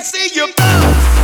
see you bounce.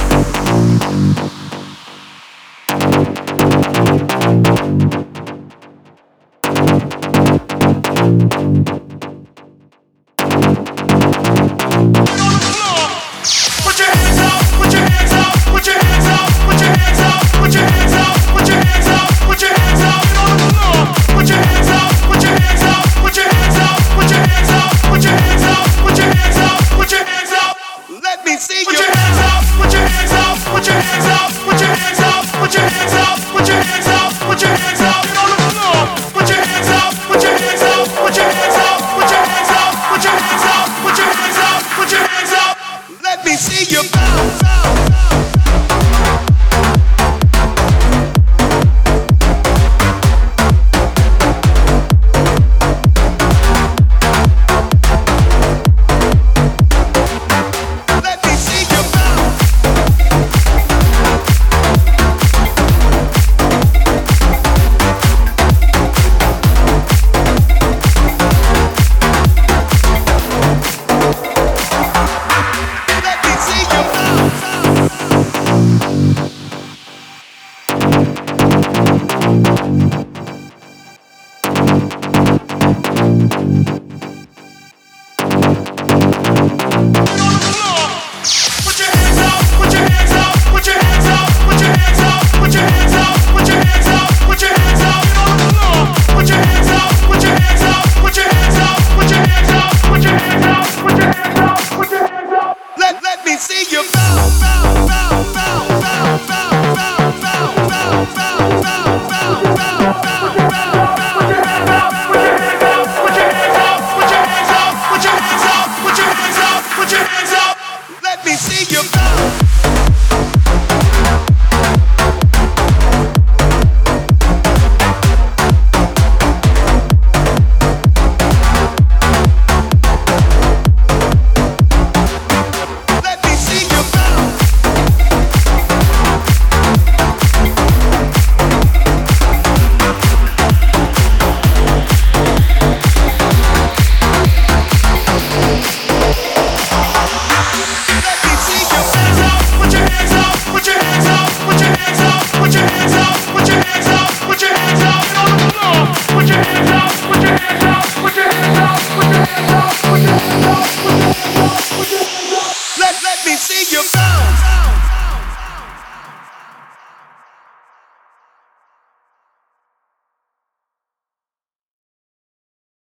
Put your hands up, put your hands up, put your hands up, put your hands up, put your hands up, put your hands up, put your hands up on the floor. Put your hands up, put your hands up, put your hands up, put your hands up, put your hands up, put your hands up, put your hands up. Let me see you. Put your hands up, put your hands up, put your hands up, put your hands up, put your hands up, put your hands up, put your hands up on the floor. Put your hands up, put your hands up, put your hands up, put your hands up, put your hands up, put your hands up, put your hands up. Let me see you bounce. Let me see you bounce.